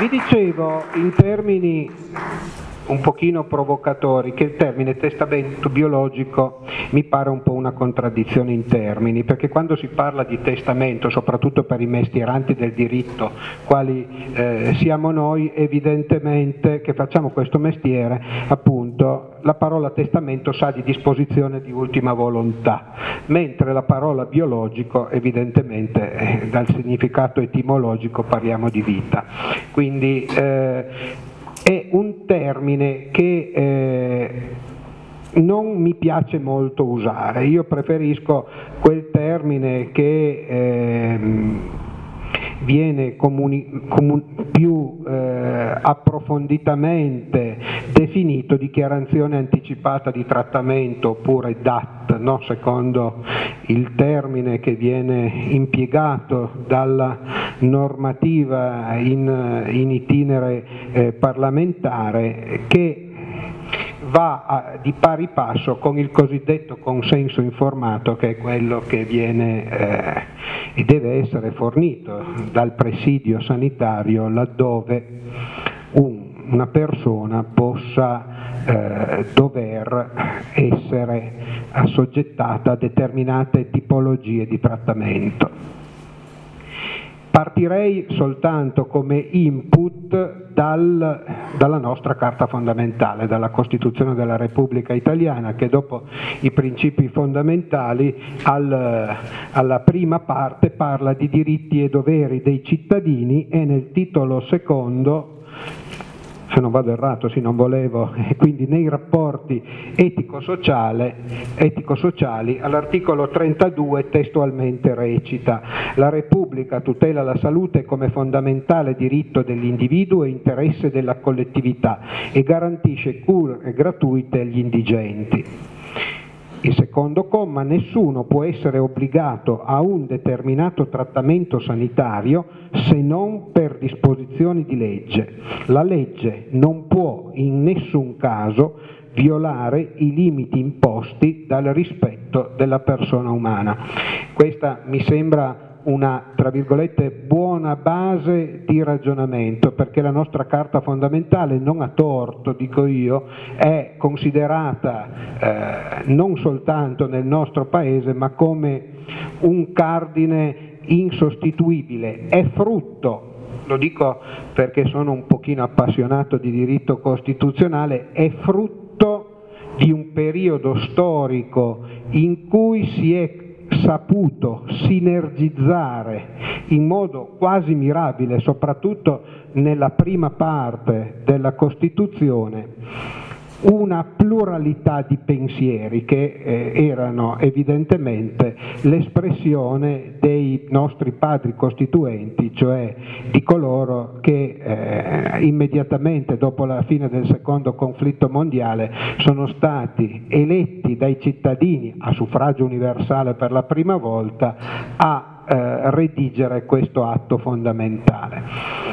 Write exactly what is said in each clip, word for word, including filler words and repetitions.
Vi dicevo in termini un pochino provocatori che il termine testamento biologico mi pare un po' una contraddizione in termini, perché quando si parla di testamento, soprattutto per i mestieranti del diritto, quali eh, siamo noi, evidentemente che facciamo questo mestiere, appunto, la parola testamento sa di disposizione di ultima volontà, mentre la parola biologico evidentemente eh, dal significato etimologico parliamo di vita. Quindi eh, è un termine che eh, non mi piace molto usare, io preferisco quel termine che eh, viene comuni, comun, più eh, approfonditamente definito dichiarazione anticipata di trattamento oppure D A T, no? Secondo il termine che viene impiegato dalla normativa in, in itinere eh, parlamentare, che va a, di pari passo con il cosiddetto consenso informato, che è quello che viene eh, e deve essere fornito dal presidio sanitario laddove un, una persona possa eh, dover essere assoggettata a determinate tipologie di trattamento. Partirei soltanto come input dal, dalla nostra Carta fondamentale, dalla Costituzione della Repubblica Italiana, che dopo i principi fondamentali al, alla prima parte parla di diritti e doveri dei cittadini e nel titolo secondo, se non vado errato, sì, non volevo, e quindi nei rapporti etico-sociale, etico-sociali, all'articolo trentadue testualmente recita: la Repubblica tutela la salute come fondamentale diritto dell'individuo e interesse della collettività e garantisce cure gratuite agli indigenti. Il secondo comma: nessuno può essere obbligato a un determinato trattamento sanitario se non per disposizioni di legge. La legge non può in nessun caso violare i limiti imposti dal rispetto della persona umana. Questa mi sembra una, tra virgolette, buona base di ragionamento, perché la nostra Carta fondamentale, non a torto dico io, è considerata eh, non soltanto nel nostro Paese ma come un cardine insostituibile, è frutto, lo dico perché sono un pochino appassionato di diritto costituzionale, è frutto di un periodo storico in cui si è saputo sinergizzare in modo quasi mirabile, soprattutto nella prima parte della Costituzione, una pluralità di pensieri che eh, erano evidentemente l'espressione dei nostri padri costituenti, cioè di coloro che eh, immediatamente dopo la fine del secondo conflitto mondiale sono stati eletti dai cittadini a suffragio universale per la prima volta a eh, redigere questo atto fondamentale.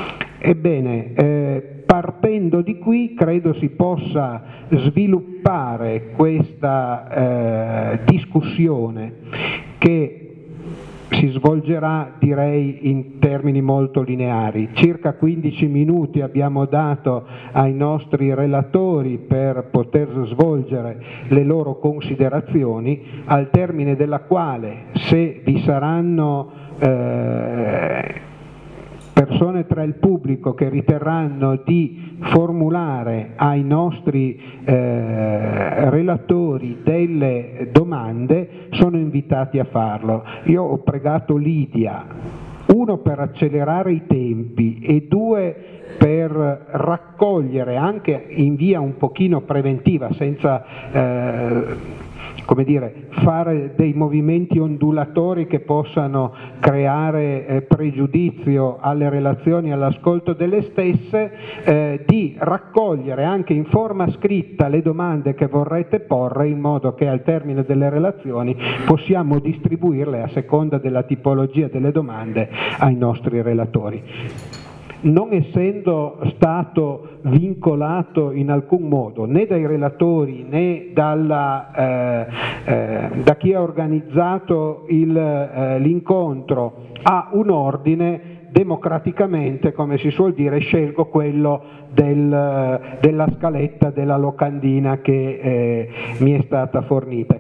Ebbene, eh, partendo di qui credo si possa sviluppare questa eh, discussione che si svolgerà, direi, in termini molto lineari. Circa quindici minuti abbiamo dato ai nostri relatori per poter svolgere le loro considerazioni, al termine della quale, se vi saranno eh, persone tra il pubblico che riterranno di formulare ai nostri eh, relatori delle domande, sono invitati a farlo. Io ho pregato Lidia, uno per accelerare i tempi e due per raccogliere anche in via un pochino preventiva, senza eh, come dire, fare dei movimenti ondulatori che possano creare eh, pregiudizio alle relazioni e all'ascolto delle stesse, eh, di raccogliere anche in forma scritta le domande che vorrete porre, in modo che al termine delle relazioni possiamo distribuirle a seconda della tipologia delle domande ai nostri relatori. Non essendo stato vincolato in alcun modo né dai relatori né dalla, eh, eh, da chi ha organizzato il, eh, l'incontro a un ordine, democraticamente, come si suol dire, scelgo quello del, della scaletta della locandina che eh, mi è stata fornita.